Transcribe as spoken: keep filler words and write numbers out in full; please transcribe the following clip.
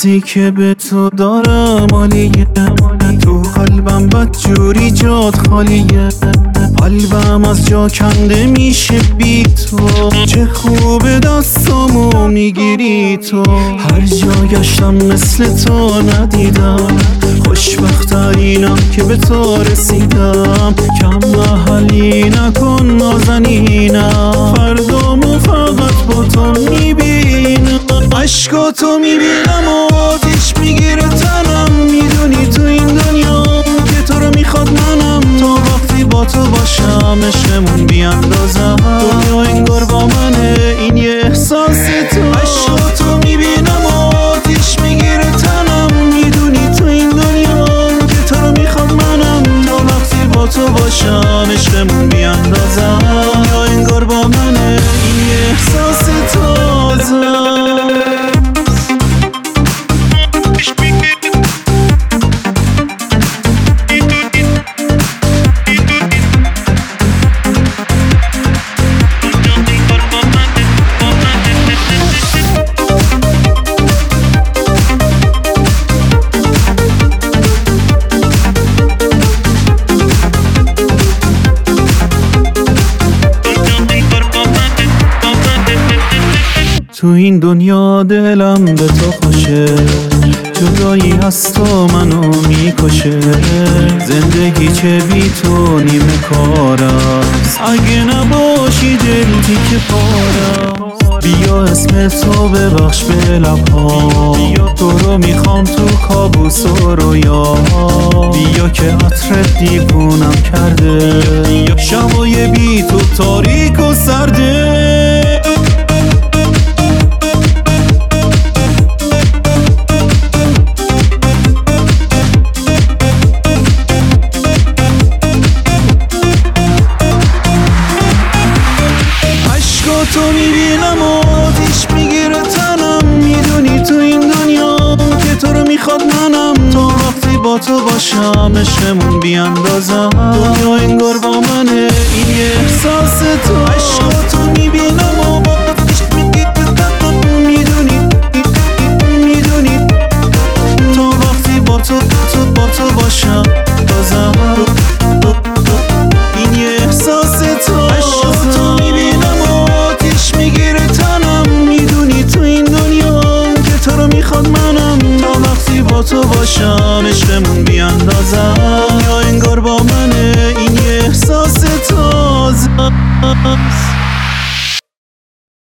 حسی که به تو دارم عالیه، تو قلبم بدجوری جات خالیه، قلبم از جا کنده میشه بی تو، چه خوب دستامو میگیری تو. هر جا گشتم مثل تو ندیدم، خوشبخترینم که به تو رسیدم. کم محلی نکن نازنینم، فردامو فقط با تو میبینم. عشقاتو میبینم و آتیش میگیره تنم، میدونی تو این دنیا که تو رو میخواد منم. تا وقتی با تو باشم عشقمون بیاندازم، دنیا انگار با منه، این یه احساس تو. عشقاتو میبینم و آتیش میگیره تنم، میدونی تو این دنیا که تو رو میخواد منم. تا وقتی با تو باشم عشقمون بیاندازم، دنیا انگار با منه، این یه احساس تازه. تو این دنیا دلم به تو خوشه، جدایی از تو منو میکشه. زندگی چه بی تو نیمه کارست، اگه نباشی دل تیکه پارست. بیا اسم تو ببخش به لبها، تو رو میخوام تو کابوس و رویا. بیا که عطرت دیوونم کرده، شبای بی تو تاریک و سرده. تو میبینم و آتیش میگیره تنم، میدونی تو این دنیا که تو رو میخواد منم. تا وقتی با تو باشم عشقمون بیاندازم، دنیا انگار با منه، این یه احساس تو. عشقاتو میبینم و آتیش میگیره تنم، میدونی میدونی تا وقتی با تو تو با تو باشم بازم، این یه احساس تو. عشقاتو میبینم و میگیره تنم، میدونی تو این دنیا که تو رو میخواد منم. تا وقتی با تو باشم عشقمون بیاندازم، یا انگار با منه، این یه احساس تازه.